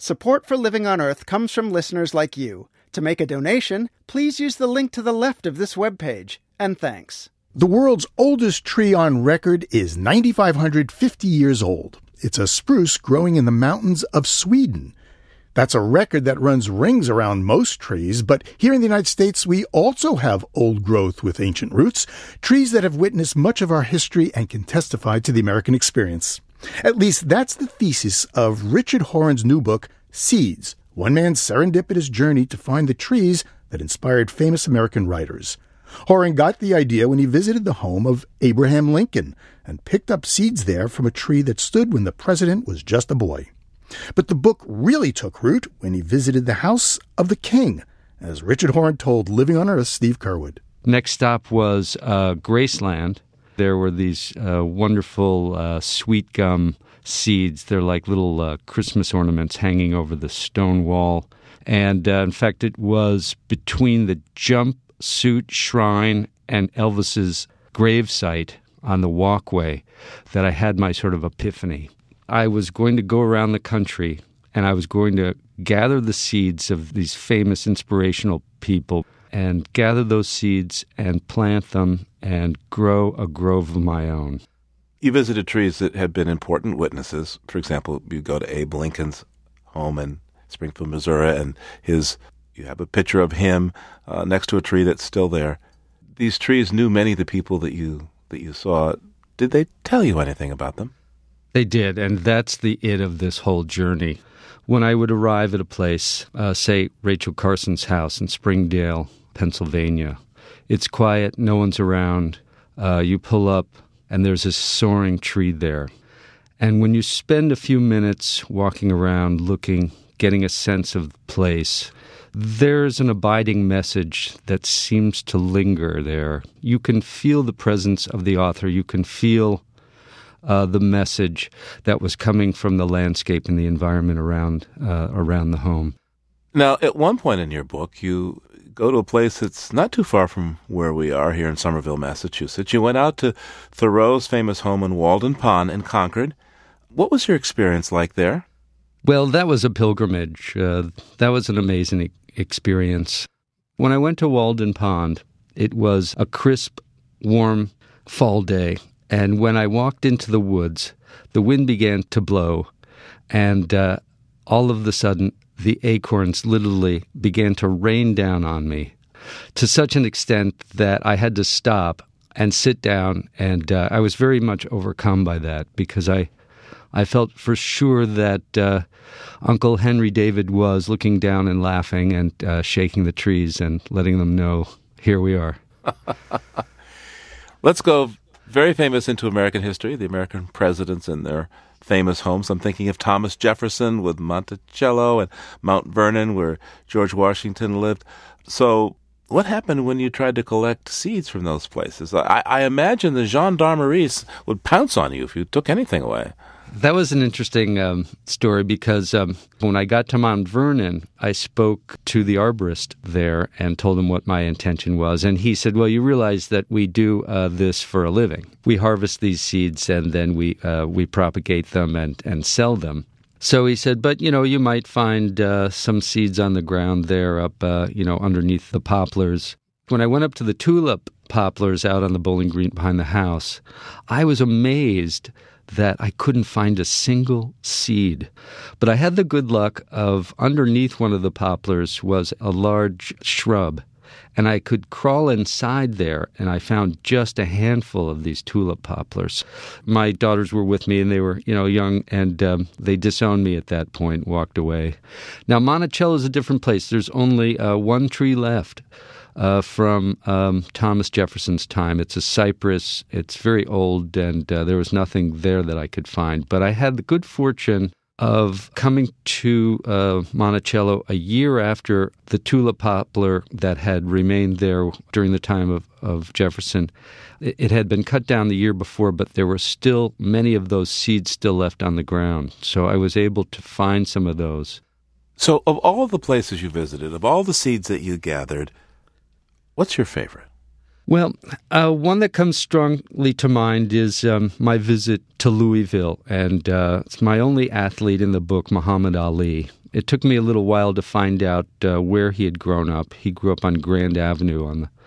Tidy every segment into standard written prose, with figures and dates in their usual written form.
Support for Living on Earth comes from listeners like you. To make a donation, please use the link to the left of this webpage. And thanks. The world's oldest tree on record is 9,550 years old. It's a spruce growing in the mountains of Sweden. That's a record that runs rings around most trees, but here in the United States, we also have old growth with ancient roots, trees that have witnessed much of our history and can testify to the American experience. At least that's the thesis of Richard Horan's new book, Seeds, one man's serendipitous journey to find the trees that inspired famous American writers. Horan got the idea when he visited the home of Abraham Lincoln and picked up seeds there from a tree that stood when the president was just a boy. But the book really took root when he visited the house of the king, as Richard Horan told Living on Earth's Steve Curwood. Next stop was Graceland. There were these wonderful sweet gum seeds. They're like little Christmas ornaments hanging over the stone wall. And in fact, it was between the jumpsuit shrine and Elvis's gravesite on the walkway that I had my sort of epiphany. I was going to go around the country and I was going to gather the seeds of these famous inspirational people and gather those seeds and plant them and grow a grove of my own. You visited trees that had been important witnesses. For example, you go to Abe Lincoln's home in Springfield, Missouri, and you have a picture of him next to a tree that's still there. These trees knew many of the people that you saw. Did they tell you anything about them? They did, and that's the it of this whole journey. When I would arrive at a place, say Rachel Carson's house in Springdale, Pennsylvania, it's quiet, no one's around. You pull up, and there's a soaring tree there. And when you spend a few minutes walking around, looking, getting a sense of the place, there's an abiding message that seems to linger there. You can feel the presence of the author. You can feel the message that was coming from the landscape and the environment around the home. Now, at one point in your book, you go to a place that's not too far from where we are here in Somerville, Massachusetts. You went out to Thoreau's famous home in Walden Pond in Concord. What was your experience like there? Well, that was a pilgrimage. That was an amazing experience. When I went to Walden Pond, it was a crisp, warm fall day. And when I walked into the woods, the wind began to blow, and all of a sudden, the acorns literally began to rain down on me to such an extent that I had to stop and sit down, and I was very much overcome by that because I felt for sure that Uncle Henry David was looking down and laughing and shaking the trees and letting them know, here we are. Let's go very famous into American history, the American presidents and their famous homes. I'm thinking of Thomas Jefferson with Monticello and Mount Vernon, where George Washington lived. So what happened when you tried to collect seeds from those places? I imagine the gendarmerie would pounce on you if you took anything away. That was an interesting story because when I got to Mount Vernon, I spoke to the arborist there and told him what my intention was. And he said, well, you realize that we do this for a living. We harvest these seeds and then we propagate them and sell them. So he said, but, you might find some seeds on the ground there up, underneath the poplars. When I went up to the tulip poplars out on the Bowling Green behind the house, I was amazed that I couldn't find a single seed. But I had the good luck of underneath one of the poplars was a large shrub, and I could crawl inside there, and I found just a handful of these tulip poplars. My daughters were with me, and they were, young, and they disowned me at that point, walked away. Now, Monticello is a different place. There's only one tree left from Thomas Jefferson's time. It's a cypress. It's very old, and there was nothing there that I could find. But I had the good fortune of coming to Monticello a year after the tulip poplar that had remained there during the time of Jefferson. It had been cut down the year before, but there were still many of those seeds still left on the ground. So I was able to find some of those. So of all the places you visited, of all the seeds that you gathered, what's your favorite? Well, one that comes strongly to mind is my visit to Louisville, and it's my only athlete in the book, Muhammad Ali. It took me a little while to find out where he had grown up. He grew up on Grand Avenue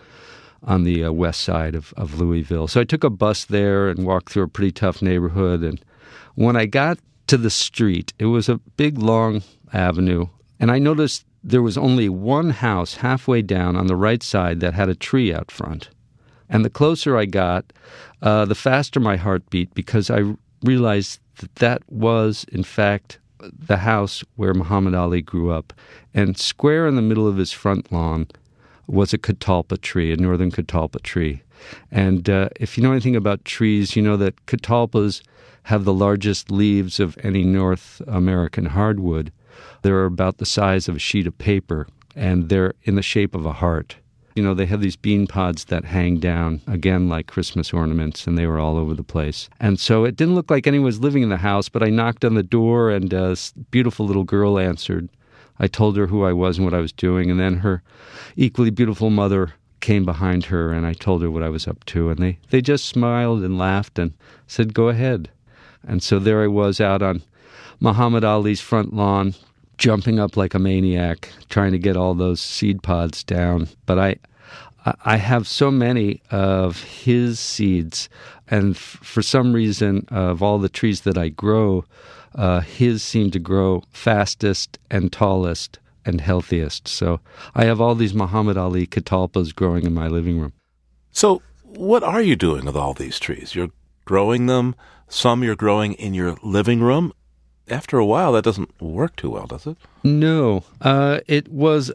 on the west side of Louisville. So I took a bus there and walked through a pretty tough neighborhood. And when I got to the street, it was a big, long avenue. And I noticed there was only one house halfway down on the right side that had a tree out front. And the closer I got, the faster my heart beat, because I realized that was, in fact, the house where Muhammad Ali grew up. And square in the middle of his front lawn was a catalpa tree, a northern catalpa tree. And if you know anything about trees, you know that catalpas have the largest leaves of any North American hardwood. They're about the size of a sheet of paper, and they're in the shape of a heart. You know, they have these bean pods that hang down, again, like Christmas ornaments, and they were all over the place. And so it didn't look like anyone was living in the house, but I knocked on the door, and a beautiful little girl answered. I told her who I was and what I was doing, and then her equally beautiful mother came behind her, and I told her what I was up to, and they just smiled and laughed and said, "Go ahead." And so there I was out on Muhammad Ali's front lawn, jumping up like a maniac, trying to get all those seed pods down. But I have so many of his seeds, and for some reason, of all the trees that I grow, his seem to grow fastest and tallest and healthiest. So I have all these Muhammad Ali catalpas growing in my living room. So what are you doing with all these trees? You're growing them. Some you're growing in your living room. After a while, that doesn't work too well, does it? No. It was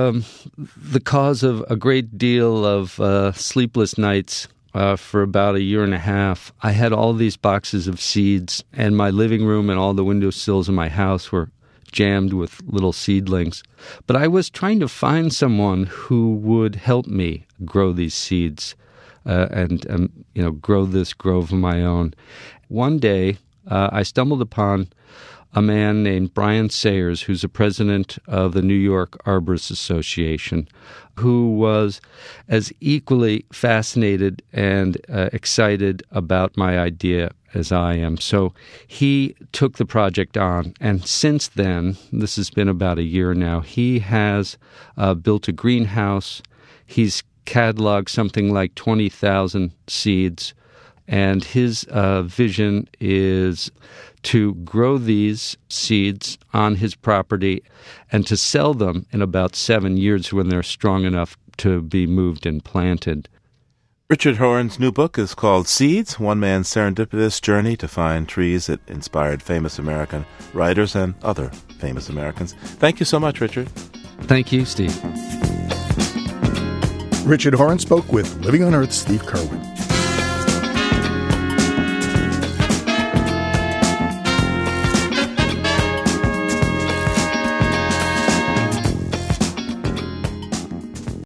the cause of a great deal of sleepless nights for about a year and a half. I had all these boxes of seeds, and my living room and all the windowsills in my house were jammed with little seedlings. But I was trying to find someone who would help me grow these seeds and grow this grove of my own. One day, I stumbled upon a man named Brian Sayers, who's the president of the New York Arborists Association, who was as equally fascinated and excited about my idea as I am. So he took the project on, and since then, this has been about a year now, he has built a greenhouse. He's cataloged something like 20,000 seeds, and his vision is to grow these seeds on his property and to sell them in about 7 years when they're strong enough to be moved and planted. Richard Horn's new book is called Seeds, One Man's Serendipitous Journey to Find Trees that Inspired Famous American Writers and Other Famous Americans. Thank you so much, Richard. Thank you, Steve. Richard Horn spoke with Living on Earth's Steve Curwood.